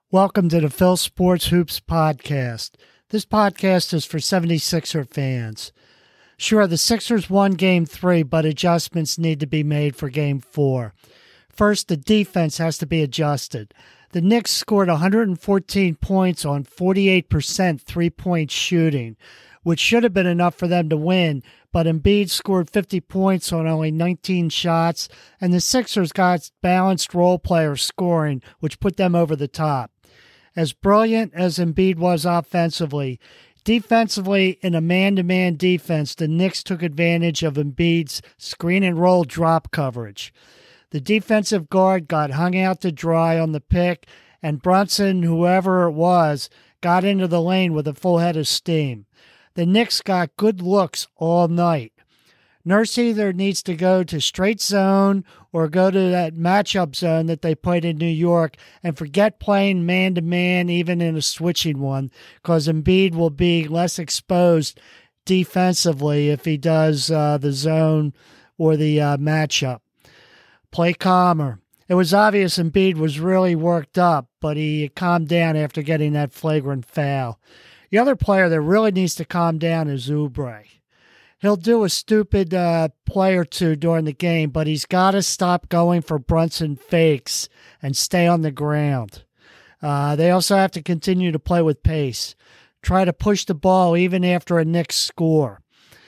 Welcome to the Phil Sports Hoops podcast. This podcast is for 76er fans. Sure, the Sixers won Game 3, but adjustments need to be made for Game 4. First, the defense has to be adjusted. The Knicks scored 114 points on 48% three-point shooting, which should have been enough for them to win, but Embiid scored 50 points on only 19 shots, and the Sixers got balanced role player scoring, which put them over the top. As brilliant as Embiid was offensively, defensively in a man-to-man defense, the Knicks took advantage of Embiid's screen-and-roll drop coverage. The defensive guard got hung out to dry on the pick, and Brunson, whoever it was, got into the lane with a full head of steam. The Knicks got good looks all night. Nurse either needs to go to straight zone or go to that matchup zone that they played in New York and forget playing man-to-man even in a switching one, because Embiid will be less exposed defensively if he does the zone or the matchup. Play calmer. It was obvious Embiid was really worked up, but he calmed down after getting that flagrant foul. The other player that really needs to calm down is Oubre. He'll do a stupid play or two during the game, but he's got to stop going for Brunson fakes and stay on the ground. They also have to continue to play with pace. Try to push the ball even after a Knicks score.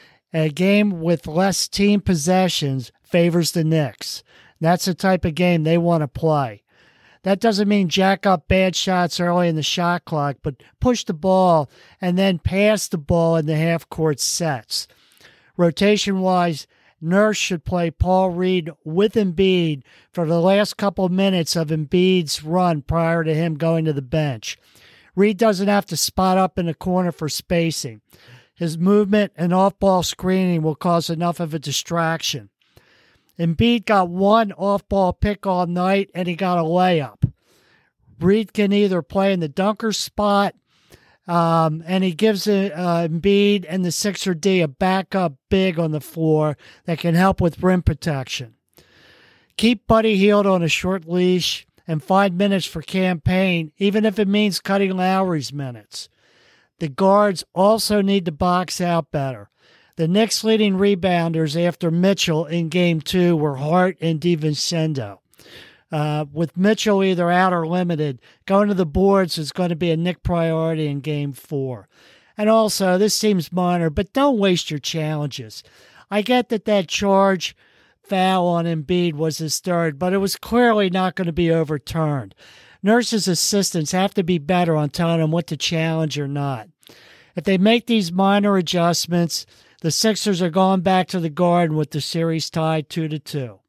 A game with less team possessions favors the Knicks. That's the type of game they want to play. That doesn't mean jack up bad shots early in the shot clock, but push the ball and then pass the ball in the half-court sets. Rotation-wise, Nurse should play Paul Reed with Embiid for the last couple of minutes of Embiid's run prior to him going to the bench. Reed doesn't have to spot up in the corner for spacing. His movement and off-ball screening will cause enough of a distraction. Embiid got one off-ball pick all night, and he got a layup. Reed can either play in the dunker spot, and he gives Embiid and the Sixer D a backup big on the floor that can help with rim protection. Keep Buddy Hield on a short leash and 5 minutes for campaign, even if it means cutting Lowry's minutes. The guards also need to box out better. The Knicks' leading rebounders after Mitchell in Game 2 were Hart and DiVincenzo. With Mitchell either out or limited, going to the boards is going to be a Knick priority in Game 4. And also, this seems minor, but don't waste your challenges. I get that charge foul on Embiid was his third, but it was clearly not going to be overturned. Nurse's assistants have to be better on telling him what to challenge or not. If they make these minor adjustments, the Sixers are going back to the Garden with the series tied 2-2.